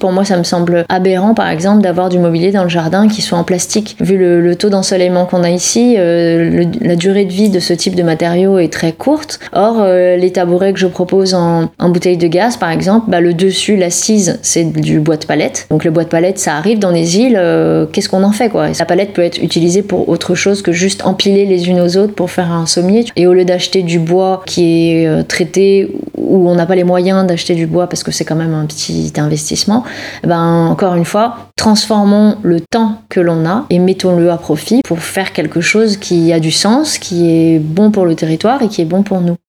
Pour moi, ça me semble aberrant, par exemple, d'avoir du mobilier dans le jardin qui soit en plastique. Vu le taux d'ensoleillement qu'on a ici, la durée de vie de ce type de matériaux est très courte. Or, les tabourets que je propose en bouteille de gaz, par exemple, le dessus, l'assise, c'est du bois de palette. Donc le bois de palette, ça arrive dans les îles, qu'est-ce qu'on en fait, quoi? La palette peut être utilisée pour autre chose que juste empiler les unes aux autres pour faire un sommier. Et au lieu d'acheter du bois qui est traité, où on n'a pas les moyens d'acheter du bois parce que c'est quand même un petit investissement, encore une fois, transformons le temps que l'on a et mettons-le à profit pour faire quelque chose qui a du sens, qui est bon pour le territoire et qui est bon pour nous.